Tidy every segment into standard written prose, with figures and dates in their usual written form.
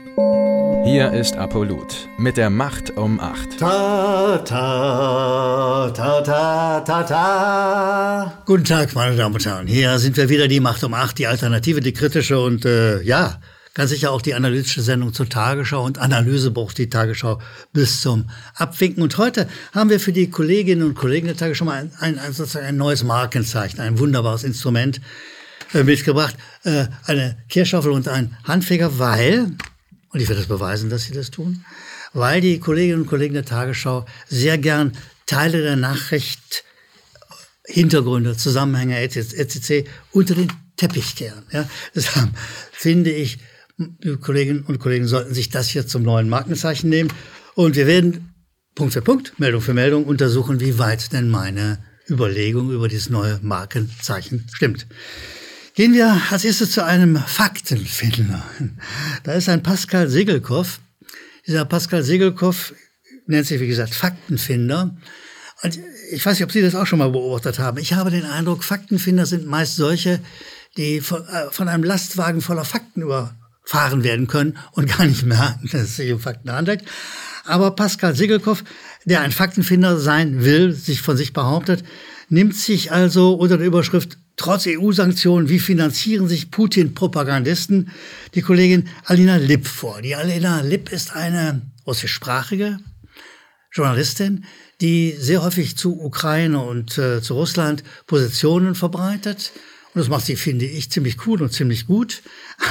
Hier ist Apollut mit der Macht um 8. Ta, ta, ta, ta, ta, ta. Guten Tag, meine Damen und Herren. Hier sind wir wieder, die Macht um 8, die Alternative, die kritische und ganz sicher auch die analytische Sendung zur Tagesschau und Analyse braucht die Tagesschau bis zum Abwinken. Und heute haben wir für die Kolleginnen und Kollegen der Tagesschau mal sozusagen ein neues Markenzeichen, ein wunderbares Instrument mitgebracht. Eine Kehrschaufel und ein Handfeger, weil, und ich werde das beweisen, dass sie das tun, weil die Kolleginnen und Kollegen der Tagesschau sehr gern Teile der Nachricht, Hintergründe, Zusammenhänge etc. unter den Teppich kehren. Ja? Deshalb finde ich, die Kolleginnen und Kollegen sollten sich das hier zum neuen Markenzeichen nehmen. Und wir werden Punkt für Punkt, Meldung für Meldung untersuchen, wie weit denn meine Überlegung über dieses neue Markenzeichen stimmt. Gehen wir als erstes zu einem Faktenfinder. Da ist ein Pascal Segelkow. Dieser Pascal Segelkow nennt sich, wie gesagt, Faktenfinder. Und ich weiß nicht, ob Sie das auch schon mal beobachtet haben. Ich habe den Eindruck, Faktenfinder sind meist solche, die von einem Lastwagen voller Fakten überfahren werden können und gar nicht merken, dass es sich um Fakten handelt. Aber Pascal Segelkow, der ein Faktenfinder sein will, sich von sich behauptet, nimmt sich also unter der Überschrift trotz EU-Sanktionen, wie finanzieren sich Putin-Propagandisten, die Kollegin Alina Lipp vor. Die Alina Lipp ist eine russischsprachige Journalistin, die sehr häufig zu Ukraine und zu Russland Positionen verbreitet. Und das macht sie, finde ich, ziemlich cool und ziemlich gut.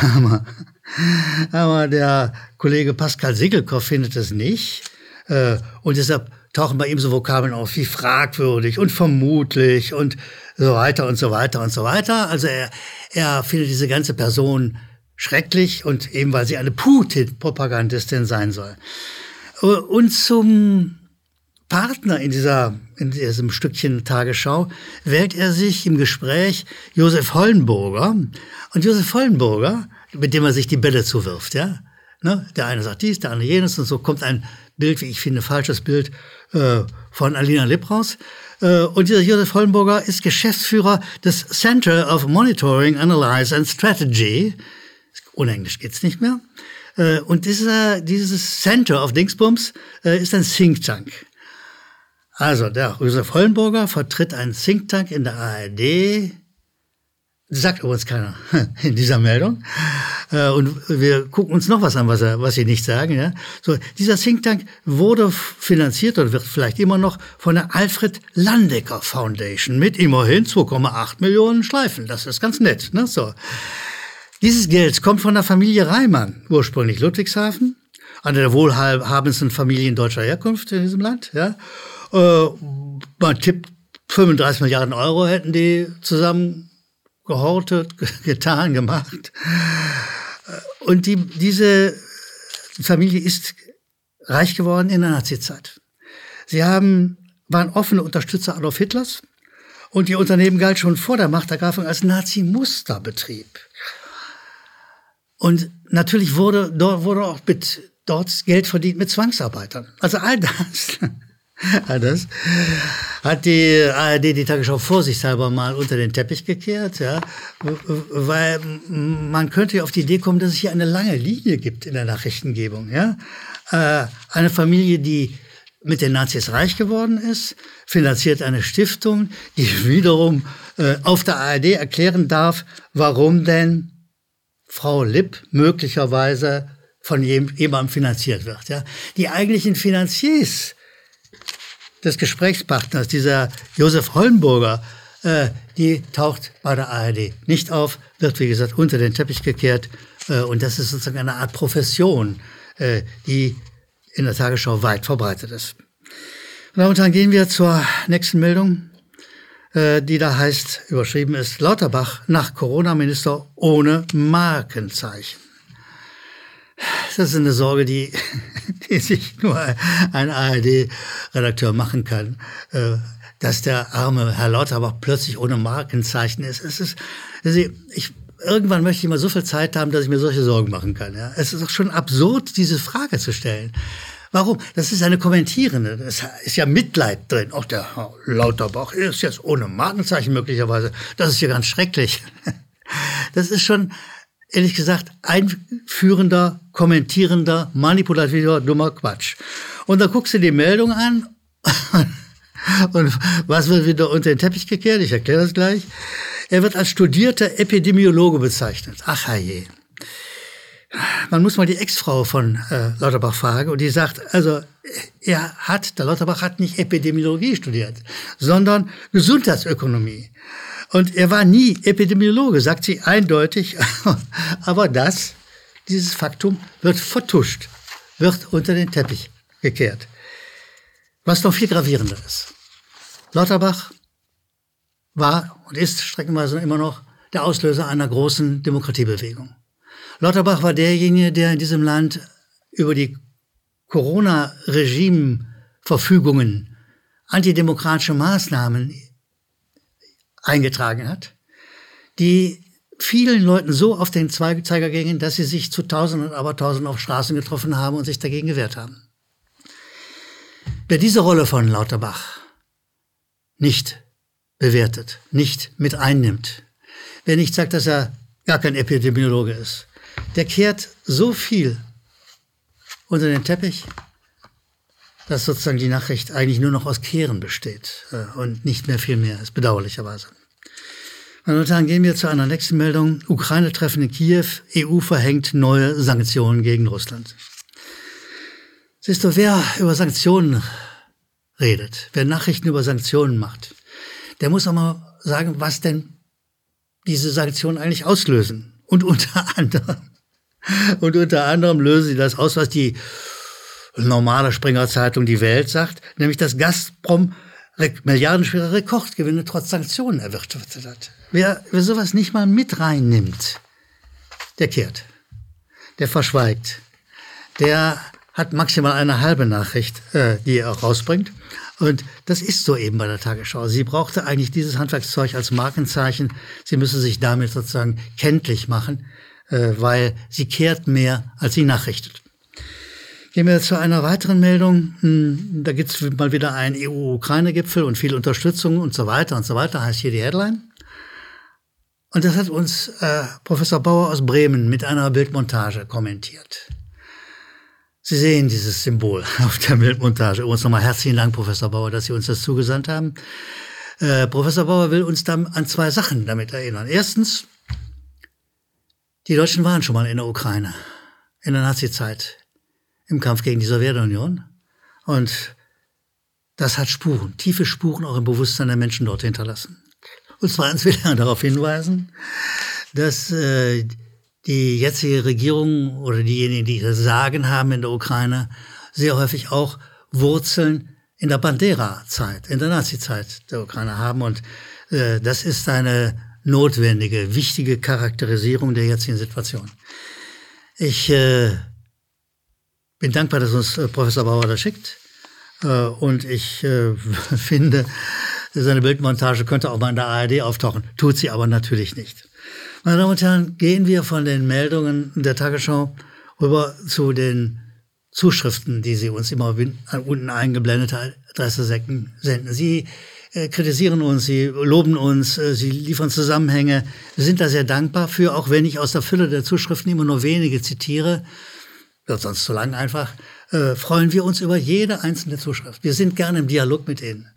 Aber der Kollege Pascal Segelkow findet es nicht. Und deshalb tauchen bei ihm so Vokabeln auf wie fragwürdig und vermutlich und so weiter und so weiter und so weiter. Also er findet diese ganze Person schrecklich und eben weil sie eine Putin-Propagandistin sein soll. Und zum Partner in diesem Stückchen Tagesschau wählt er sich im Gespräch Josef Hollenburger. Und Josef Hollenburger, mit dem er sich die Bälle zuwirft, ja. Ne? Der eine sagt dies, der andere jenes und so kommt ein Bild, wie ich finde, falsches Bild von Alina Lipp raus. Und dieser Josef Hollenburger ist Geschäftsführer des Center of Monitoring, Analyse and Strategy. Ohne Englisch geht's nicht mehr. Und dieses Center of Dingsbums ist ein Think Tank. Also der Josef Hollenburger vertritt einen Think Tank in der ARD. Das sagt übrigens keiner in dieser Meldung. Und wir gucken uns noch was an, was sie nicht sagen. Ja? So, dieser Think Tank wurde finanziert oder wird vielleicht immer noch von der Alfred Landecker Foundation mit immerhin 2,8 Millionen Schleifen. Das ist ganz nett. Ne? So. Dieses Geld kommt von der Familie Reimann, ursprünglich Ludwigshafen, einer der wohlhabendsten Familien deutscher Herkunft in diesem Land. Ja? Man tippt, 35 Milliarden Euro hätten die zusammen gehortet, getan, gemacht. Und diese Familie ist reich geworden in der Nazizeit. Sie waren offene Unterstützer Adolf Hitlers und ihr Unternehmen galt schon vor der Machtergreifung als Nazi-Musterbetrieb. Und natürlich wurde auch dort Geld verdient mit Zwangsarbeitern. Also all das hat die ARD, die Tagesschau, vorsichtshalber mal unter den Teppich gekehrt, ja, weil man könnte ja auf die Idee kommen, dass es hier eine lange Linie gibt in der Nachrichtengebung, ja. Eine Familie, die mit den Nazis reich geworden ist, finanziert eine Stiftung, die wiederum auf der ARD erklären darf, warum denn Frau Lipp möglicherweise von jemandem finanziert wird, ja. Die eigentlichen Finanziers des Gesprächspartners, dieser Josef Hollenburger, die taucht bei der ARD nicht auf, wird, wie gesagt, unter den Teppich gekehrt. Und das ist sozusagen eine Art Profession, die in der Tagesschau weit verbreitet ist. Meine Damen und Herren, gehen wir zur nächsten Meldung, die da heißt, überschrieben ist, Lauterbach nach Corona-Minister ohne Markenzeichen. Das ist eine Sorge, die sich nur ein ARD-Redakteur machen kann, dass der arme Herr Lauterbach plötzlich ohne Markenzeichen ist. Irgendwann möchte ich mal so viel Zeit haben, dass ich mir solche Sorgen machen kann. Ja? Es ist doch schon absurd, diese Frage zu stellen. Warum? Das ist eine kommentierende. Es ist ja Mitleid drin. Auch der Herr Lauterbach ist jetzt ohne Markenzeichen möglicherweise. Das ist ja ganz schrecklich. Das ist schon ehrlich gesagt, einführender, kommentierender, manipulativer, dummer Quatsch. Und dann guckst du die Meldung an und was wird wieder unter den Teppich gekehrt? Ich erkläre das gleich. Er wird als studierter Epidemiologe bezeichnet. Ach je. Man muss mal die Ex-Frau von Lauterbach fragen und die sagt, also der Lauterbach hat nicht Epidemiologie studiert, sondern Gesundheitsökonomie. Und er war nie Epidemiologe, sagt sie eindeutig, aber dieses Faktum wird vertuscht, wird unter den Teppich gekehrt. Was noch viel gravierender ist. Lauterbach war und ist streckenweise immer noch der Auslöser einer großen Demokratiebewegung. Lauterbach war derjenige, der in diesem Land über die Corona-Regime-Verfügungen, antidemokratische Maßnahmen eingetragen hat, die vielen Leuten so auf den Zeiger gingen, dass sie sich zu Tausenden und Abertausenden auf Straßen getroffen haben und sich dagegen gewehrt haben. Wer diese Rolle von Lauterbach nicht bewertet, nicht mit einnimmt, wer nicht sagt, dass er gar kein Epidemiologe ist, der kehrt so viel unter den Teppich, dass sozusagen die Nachricht eigentlich nur noch aus Kehren besteht und nicht mehr viel mehr ist, bedauerlicherweise. Meine Damen und Herren, gehen wir zu einer nächsten Meldung. Ukraine-Treffen in Kiew, EU verhängt neue Sanktionen gegen Russland. Siehst du, wer über Sanktionen redet, wer Nachrichten über Sanktionen macht, der muss auch mal sagen, was denn diese Sanktionen eigentlich auslösen. Und unter anderem lösen sie das aus, was die normale Springer-Zeitung Die Welt sagt, nämlich dass Gazprom milliardenschwere Rekordgewinne trotz Sanktionen erwirtschaftet hat. Wer sowas nicht mal mit reinnimmt, der kehrt, der verschweigt, der hat maximal eine halbe Nachricht, die er auch rausbringt. Und das ist so eben bei der Tagesschau. Sie brauchte eigentlich dieses Handwerkszeug als Markenzeichen. Sie müsse sich damit sozusagen kenntlich machen, weil sie kehrt mehr, als sie nachrichtet. Gehen wir zu einer weiteren Meldung. Da gibt es mal wieder einen EU-Ukraine-Gipfel und viel Unterstützung und so weiter, heißt hier die Headline. Und das hat uns Professor Bauer aus Bremen mit einer Bildmontage kommentiert. Sie sehen dieses Symbol auf der Bildmontage. Uns nochmal herzlichen Dank, Professor Bauer, dass Sie uns das zugesandt haben. Professor Bauer will uns dann an zwei Sachen damit erinnern. Erstens, die Deutschen waren schon mal in der Ukraine, in der Nazizeit, im Kampf gegen die Sowjetunion. Und das hat Spuren, tiefe Spuren auch im Bewusstsein der Menschen dort hinterlassen. Und zweitens will er darauf hinweisen, dass die jetzige Regierung oder diejenigen, die das Sagen haben in der Ukraine, sehr häufig auch Wurzeln in der Bandera-Zeit, in der Nazi-Zeit der Ukraine haben. Und das ist eine notwendige, wichtige Charakterisierung der jetzigen Situation. Ich bin dankbar, dass uns Professor Bauer das schickt. Und ich finde, seine Bildmontage könnte auch mal in der ARD auftauchen. Tut sie aber natürlich nicht. Meine Damen und Herren, gehen wir von den Meldungen der Tagesschau rüber zu den Zuschriften, die Sie uns immer an unten eingeblendete Adresse senden. Sie kritisieren uns, Sie loben uns, Sie liefern Zusammenhänge. Wir sind da sehr dankbar für, auch wenn ich aus der Fülle der Zuschriften immer nur wenige zitiere, wird sonst zu lang einfach, freuen wir uns über jede einzelne Zuschrift. Wir sind gerne im Dialog mit Ihnen,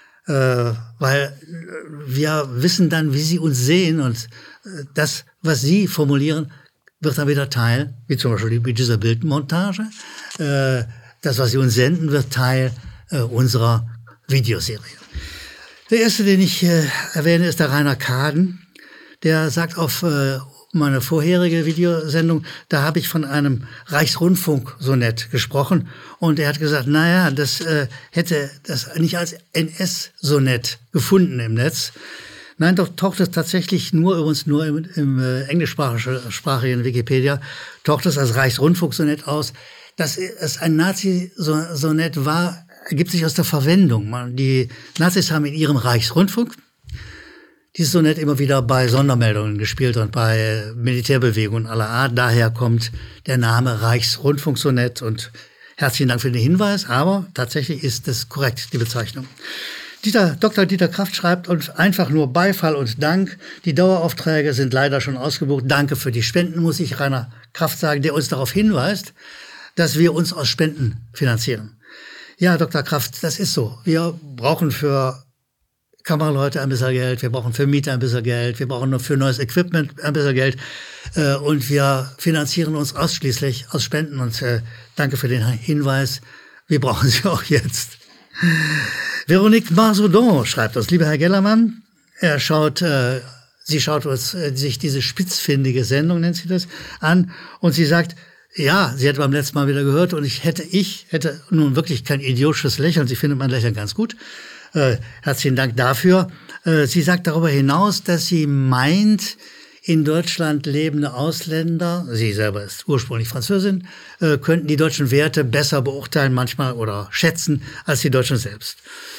weil wir wissen dann, wie Sie uns sehen und das, was Sie formulieren, wird dann wieder Teil, wie zum Beispiel mit dieser Bildmontage. Das, was Sie uns senden, wird Teil unserer Videoserie. Der erste, den ich erwähne, ist der Rainer Kaden. Der sagt auf meine vorherige Videosendung, da habe ich von einem Reichsrundfunk-Sonett gesprochen. Und er hat gesagt, naja, das hätte das nicht als NS-Sonett gefunden im Netz. Nein, doch taucht es tatsächlich nur im englischsprachigen Wikipedia, taucht es als Reichsrundfunk-Sonett aus. Dass es ein Nazi-Sonett war, ergibt sich aus der Verwendung. Die Nazis haben in ihrem Reichsrundfunk dieses Sonett immer wieder bei Sondermeldungen gespielt und bei Militärbewegungen aller Art. Daher kommt der Name Reichsrundfunksonett und herzlichen Dank für den Hinweis, aber tatsächlich ist es korrekt, die Bezeichnung. Dr. Dieter Kraft schreibt uns einfach nur Beifall und Dank. Die Daueraufträge sind leider schon ausgebucht. Danke für die Spenden, muss ich Rainer Kraft sagen, der uns darauf hinweist, dass wir uns aus Spenden finanzieren. Ja, Dr. Kraft, das ist so. Wir brauchen für Kameraleute ein bisschen Geld, wir brauchen für Mieter ein bisschen Geld, wir brauchen noch für neues Equipment ein bisschen Geld und wir finanzieren uns ausschließlich aus Spenden und danke für den Hinweis, wir brauchen sie auch jetzt. Veronique Marsodon schreibt uns, lieber Herr Gellermann, sie schaut uns sich diese spitzfindige Sendung, nennt sie das, an und sie sagt, ja, sie hat beim letzten Mal wieder gehört und ich hätte nun wirklich kein idiotisches Lächeln, sie findet mein Lächeln ganz gut. Herzlichen Dank dafür. Sie sagt darüber hinaus, dass sie meint, in Deutschland lebende Ausländer, sie selber ist ursprünglich Französin, könnten die deutschen Werte besser beurteilen manchmal oder schätzen als die Deutschen selbst.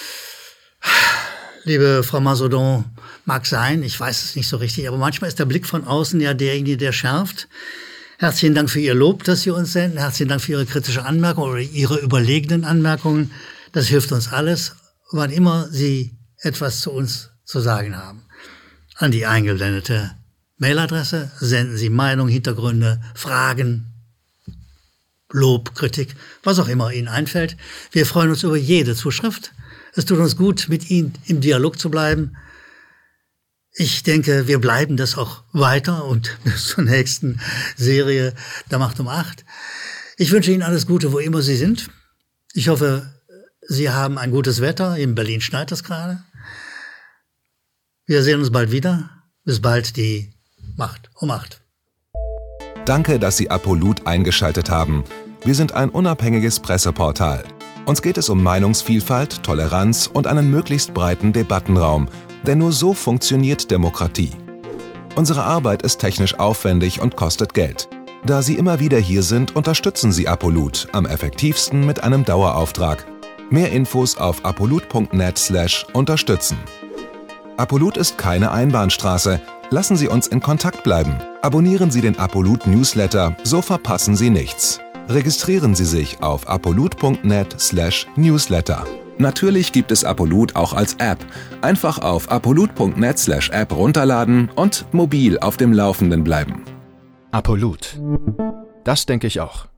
Liebe Frau Marsodon, mag sein, ich weiß es nicht so richtig, aber manchmal ist der Blick von außen ja derjenige, der schärft. Herzlichen Dank für Ihr Lob, das Sie uns senden. Herzlichen Dank für Ihre kritische Anmerkung oder Ihre überlegenen Anmerkungen. Das hilft uns alles, wann immer Sie etwas zu uns zu sagen haben. An die eingeblendete Mailadresse senden Sie Meinungen, Hintergründe, Fragen, Lob, Kritik, was auch immer Ihnen einfällt. Wir freuen uns über jede Zuschrift. Es tut uns gut, mit Ihnen im Dialog zu bleiben. Ich denke, wir bleiben das auch weiter und bis zur nächsten Serie der Macht um 8. Ich wünsche Ihnen alles Gute, wo immer Sie sind. Ich hoffe, Sie haben ein gutes Wetter. In Berlin schneit es gerade. Wir sehen uns bald wieder. Bis bald, die Macht um 8. Danke, dass Sie Apolut eingeschaltet haben. Wir sind ein unabhängiges Presseportal. Uns geht es um Meinungsvielfalt, Toleranz und einen möglichst breiten Debattenraum, denn nur so funktioniert Demokratie. Unsere Arbeit ist technisch aufwendig und kostet Geld. Da Sie immer wieder hier sind, unterstützen Sie Apolut am effektivsten mit einem Dauerauftrag. Mehr Infos auf apolut.net/unterstützen. Apolut ist keine Einbahnstraße. Lassen Sie uns in Kontakt bleiben. Abonnieren Sie den Apolut Newsletter, so verpassen Sie nichts. Registrieren Sie sich auf apolut.net/newsletter. Natürlich gibt es Apolut auch als App. Einfach auf apolut.net/app runterladen und mobil auf dem Laufenden bleiben. Apolut. Das denke ich auch.